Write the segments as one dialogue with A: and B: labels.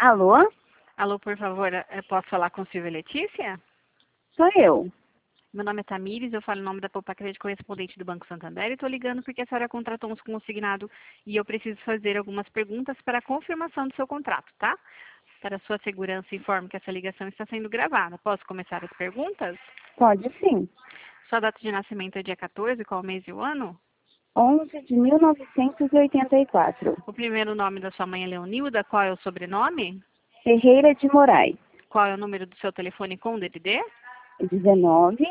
A: Alô?
B: Alô, por favor, posso falar com Silvia Letícia?
A: Sou eu.
B: Meu nome é Tamires, eu falo em nome da Poupa Crédito, correspondente do Banco Santander, e estou ligando porque a senhora contratou um consignado e eu preciso fazer algumas perguntas para a confirmação do seu contrato, tá? Para sua segurança, informe que essa ligação está sendo gravada. Posso começar as perguntas?
A: Pode sim.
B: Sua data de nascimento é dia 14, qual o mês e o ano?
A: 11 de 1984.
B: O primeiro nome da sua mãe é Leonilda, qual é o sobrenome?
A: Ferreira de Moraes.
B: Qual é o número do seu telefone com DDD?
A: 19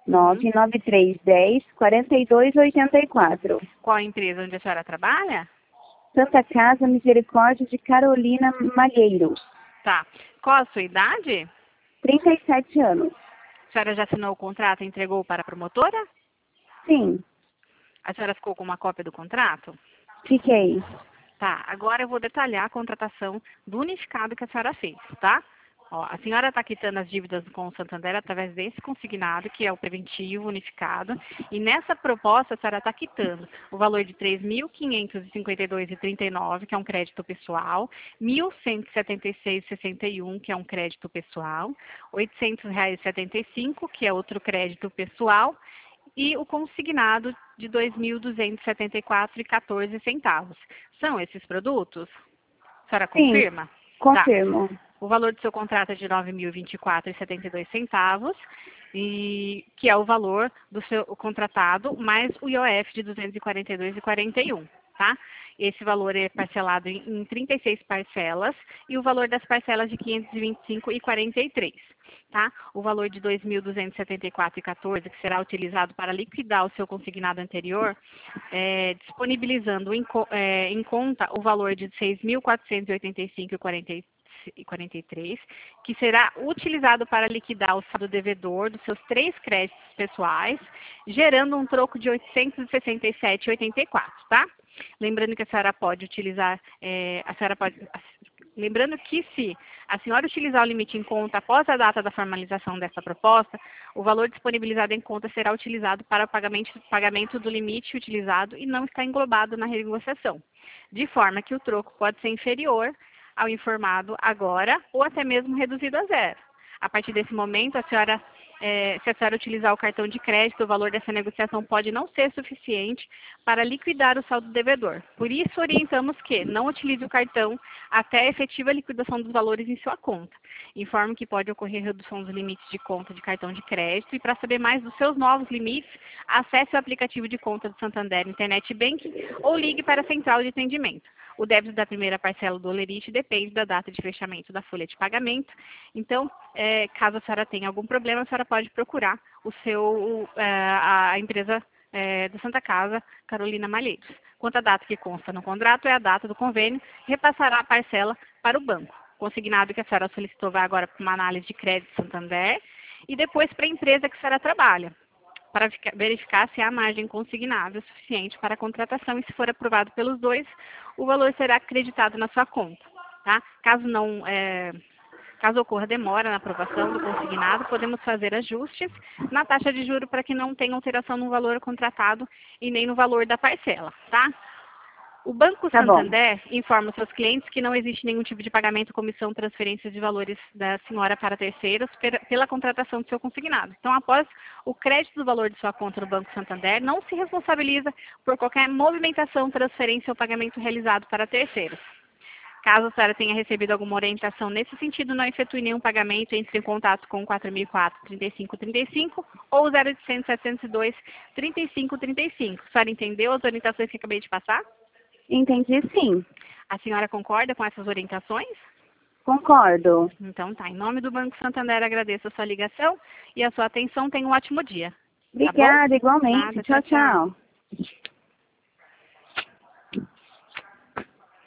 A: 99310 4284.
B: Qual a empresa onde a senhora trabalha?
A: Santa Casa Misericórdia de Carolina Malheiro.
B: Tá. Qual a sua idade?
A: 37 anos.
B: A senhora já assinou o contrato e entregou para a promotora?
A: Sim,
B: A senhora ficou com uma cópia do contrato?
A: fiquei.
B: Tá, agora eu vou detalhar a contratação do unificado que a senhora fez, tá? Ó, a senhora está quitando as dívidas com o Santander através desse consignado, que é o preventivo unificado, e nessa proposta a senhora está quitando o valor de R$ 3.552,39, que é um crédito pessoal, R$ 1.176,61, que é um crédito pessoal, R$ 800,75, que é outro crédito pessoal, e o consignado de R$ 2.274,14. São esses produtos? A senhora
A: Sim,
B: confirma? Tá.
A: confirmo.
B: O valor do seu contrato é de R$ 9.024,72, e que é o valor do seu contratado, mais o IOF de R$ 242,41, tá? Esse valor é parcelado em 36 parcelas e o valor das parcelas de R$ 525,43. Tá? O valor de R$ 2.274,14, que será utilizado para liquidar o seu consignado anterior, disponibilizando em conta o valor de R$ 6.485,43, que será utilizado para liquidar o saldo devedor dos seus 3 créditos pessoais, gerando um troco de R$ 867,84, tá? Lembrando que a senhora pode utilizar, lembrando que se a senhora utilizar o limite em conta após a data da formalização dessa proposta, o valor disponibilizado em conta será utilizado para o pagamento do limite utilizado e não está englobado na renegociação, de forma que o troco pode ser inferior ao informado agora ou até mesmo reduzido a zero. A partir desse momento, se a senhora utilizar o cartão de crédito, o valor dessa negociação pode não ser suficiente para liquidar o saldo devedor. Por isso, orientamos que não utilize o cartão até a efetiva liquidação dos valores em sua conta. Informe que pode ocorrer redução dos limites de conta de cartão de crédito e para saber mais dos seus novos limites, acesse o aplicativo de conta do Santander Internet Banking ou ligue para a central de atendimento. O débito da primeira parcela do Olerite depende da data de fechamento da folha de pagamento. Então, caso a senhora tenha algum problema, a senhora pode procurar a empresa da Santa Casa, Carolina Malheiros. Quanto à data que consta no contrato, é a data do convênio, repassará a parcela para o banco. O consignado que a senhora solicitou vai agora para uma análise de crédito Santander e depois para a empresa que a senhora trabalha, para verificar se há margem consignável suficiente para a contratação e se for aprovado pelos dois, o valor será acreditado na sua conta, tá? Caso ocorra demora na aprovação do consignado, podemos fazer ajustes na taxa de juro para que não tenha alteração no valor contratado e nem no valor da parcela, tá? O Banco Santander informa os seus clientes que não existe nenhum tipo de pagamento, comissão, transferência de valores da senhora para terceiros pela contratação do seu consignado. Então, após o crédito do valor de sua conta no Banco Santander, não se responsabiliza por qualquer movimentação, transferência ou pagamento realizado para terceiros. Caso a senhora tenha recebido alguma orientação nesse sentido, não efetue nenhum pagamento, entre em contato com o 4004-3535 ou o 0800 702 3535. A senhora entendeu as orientações que acabei de passar?
A: Entendi, sim.
B: A senhora concorda com essas orientações?
A: Concordo.
B: Então tá. Em nome do Banco Santander, agradeço a sua ligação e a sua atenção. Tenha um ótimo dia.
A: Obrigada,
B: Tá bom?
A: igualmente.
B: Nada,
A: Tchau, tchau.